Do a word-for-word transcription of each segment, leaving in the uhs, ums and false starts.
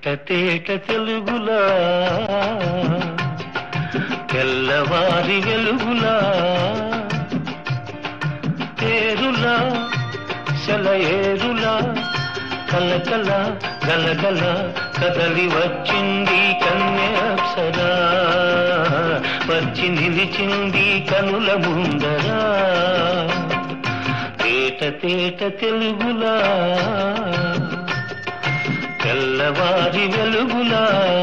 తేట తేట తెలుగులా తెల్లవారి వెలుగులా ఏరులా సెలయేరులా కలకల గలగల కదలి వచ్చింది కన్యాప్సరా వచ్చి నిలిచింది కనుల ముందరా తేట తేట తెలుగులా తెల్లవారి వెలుగులా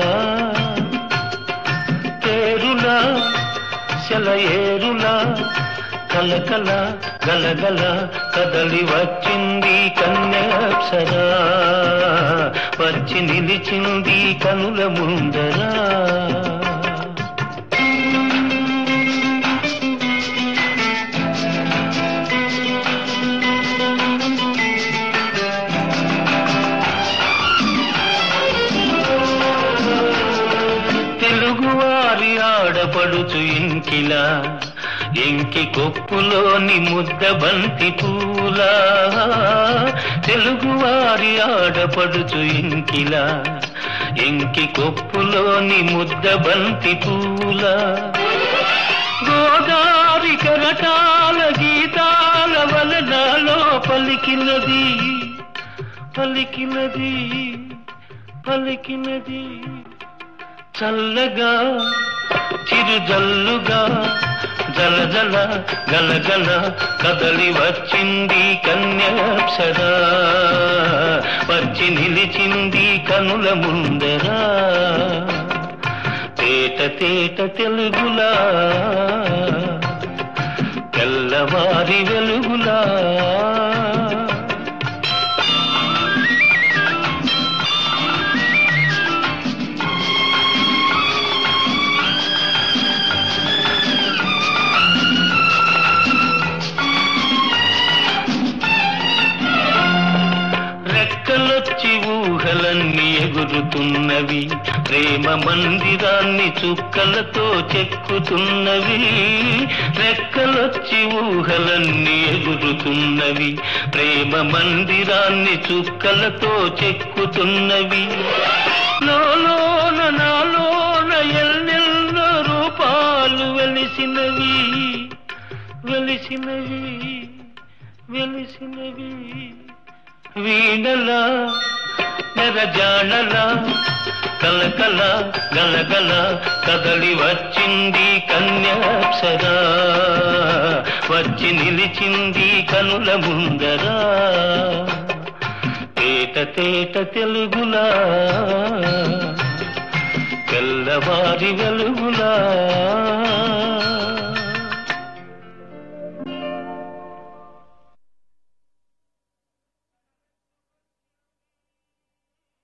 తేరులా సెలయేరులా కలకల గలగల కదలి వచ్చింది కన్యాప్సరా వచ్చి నిలిచింది కనుల ముందరా తెలుగువారి ఆడపడుచు ఇంకిలా ఎంకి కొప్పులోని ముద్ద బంతి పూలా తెలుగువారి ఆడపడుచు ఇంకిలా ఎంకి కొప్పులోని ముద్ద బంతి పూలా గోదారి కరటాల గీతాల వలనాలో పలికినది పలికినది పలికినది చల్లగా చిరుజల్లుగా జల జల గలగల కదలి వచ్చింది కన్యాప్సరా వచ్చి నిలిచింది కనుల ముందరా తేట తేట తెలుగులా తెల్లవారి వెలుగులా రెక్కలొచ్చి ఊహలన్నీ ఎగురుతున్నవి ప్రేమ మందిరాన్ని చుక్కలతో చెక్కుతున్నవి రెక్కలొచ్చి ఊహలన్నీ ఎగురుతున్నవి ప్రేమ మందిరాన్ని చుక్కలతో చెక్కుతున్నవి లోలోన నాలోన ఎన్నెన్నో రూపాలు వెలిసినవి వెలిసినవి వెలిసినవి వీణలా నెరజాణలా కలకల గలగల కదలి వచ్చింది కన్యాప్సరా వచ్చి నిలిచింది కనుల ముందరా తేట తేట తెలుగులా తెల్లవారి వెలుగులా